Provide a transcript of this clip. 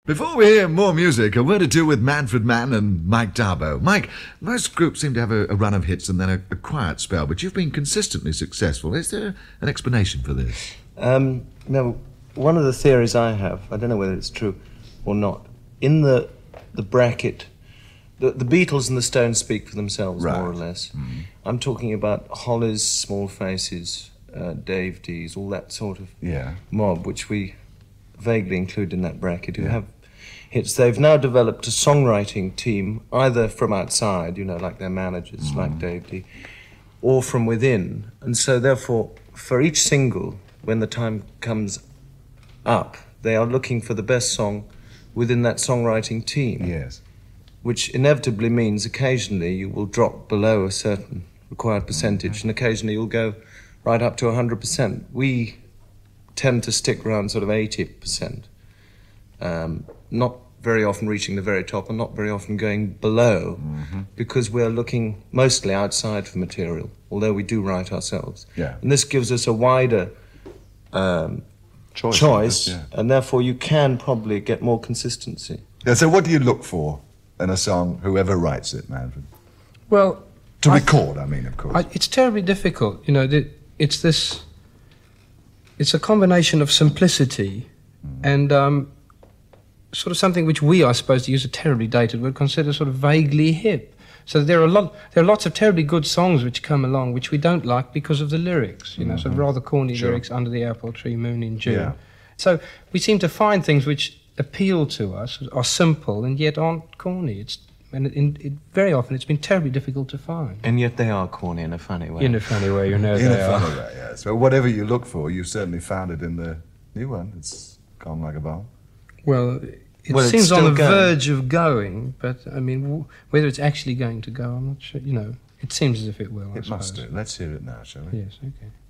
Before we hear more music, a word or two with Manfred Mann and Mike Darbo. Mike, most groups seem to have a run of hits and then a quiet spell, but you've been consistently successful. Is there an explanation for this? No, one of the theories I have, I don't know whether it's true or not, in the bracket, the Beatles and the Stones speak for themselves, Right. more or less. Mm. I'm talking about Hollies, Small Faces, Dave D's, all that sort of mob, which we vaguely include in that bracket, who have hits. They've now developed a songwriting team, either from outside, like their managers, like Dave D, or from within. And so therefore, for each single, when the time comes up, they are looking for the best song within that songwriting team. Yes. Which inevitably means occasionally you will drop below a certain required percentage, and occasionally you'll go right up to 100%. We tend to stick around sort of 80%, not very often reaching the very top and not very often going below, because we're looking mostly outside for material, although we do write ourselves. Yeah. And this gives us a wider choice, and therefore you can probably get more consistency. Yeah, so what do you look for in a song, whoever writes it, Manfred? Well, to record, I mean, of course. It's terribly difficult. It's a combination of simplicity and sort of something which we, I suppose, to use a terribly dated word, consider sort of vaguely hip. So there are lots of terribly good songs which come along which we don't like because of the lyrics, sort of rather corny lyrics, Under the Apple Tree, Moon in June. Yeah. So we seem to find things which appeal to us, are simple and yet aren't corny. Very often it's been terribly difficult to find. And yet they are corny in a funny way. In a funny way, In a funny way, yeah. So whatever you look for, you've certainly found it in the new one. It's gone like a bomb. Well, it seems on the verge of going, but I mean, whether it's actually going to go, I'm not sure. It seems as if it will. It must do. Let's hear it now, shall we? Yes, okay.